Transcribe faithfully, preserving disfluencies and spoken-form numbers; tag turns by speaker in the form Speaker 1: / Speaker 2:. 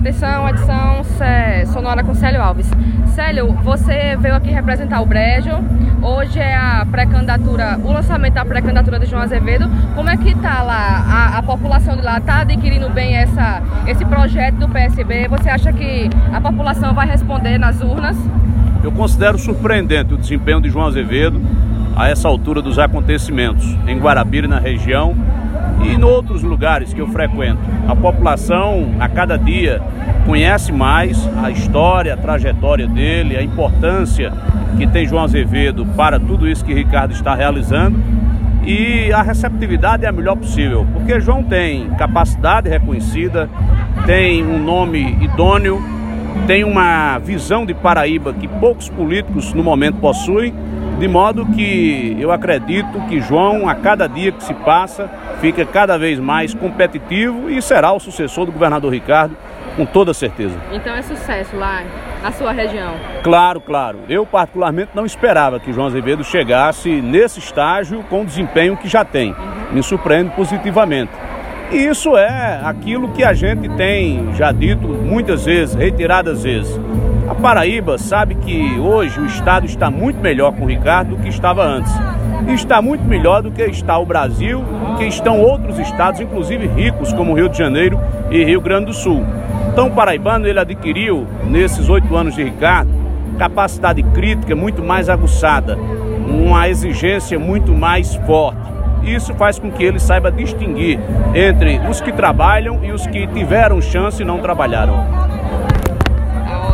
Speaker 1: Atenção, edição sonora com Célio Alves. Célio, você veio aqui representar o Brejo. Hoje é a pré-candidatura, o lançamento da pré-candidatura de João Azevedo. Como é que tá lá? A, a população de lá está adquirindo bem essa, esse projeto do P S B? Você acha que a população vai responder nas urnas?
Speaker 2: Eu considero surpreendente o desempenho de João Azevedo a essa altura dos acontecimentos, em Guarabira e na região, e em outros lugares que eu frequento. A população, a cada dia, conhece mais a história, a trajetória dele, a importância que tem João Azevedo para tudo isso que Ricardo está realizando, e a receptividade é a melhor possível, porque João tem capacidade reconhecida, tem um nome idôneo, tem uma visão de Paraíba que poucos políticos no momento possuem, de modo que eu acredito que João, a cada dia que se passa, fica cada vez mais competitivo e será o sucessor do governador Ricardo, com toda certeza.
Speaker 1: Então é sucesso lá na sua região? Claro,
Speaker 2: claro. Eu particularmente não esperava que João Azevedo chegasse nesse estágio com o desempenho que já tem. Uhum. Me surpreende positivamente. E isso é aquilo que a gente tem já dito muitas vezes, reiteradas vezes. A Paraíba sabe que hoje o estado está muito melhor com o Ricardo do que estava antes. E está muito melhor do que está o Brasil, do que estão outros estados, inclusive ricos, como Rio de Janeiro e Rio Grande do Sul. Então o paraibano ele adquiriu, nesses oito anos de Ricardo, capacidade crítica muito mais aguçada, uma exigência muito mais forte. Isso faz com que ele saiba distinguir entre os que trabalham e os que tiveram chance e não trabalharam.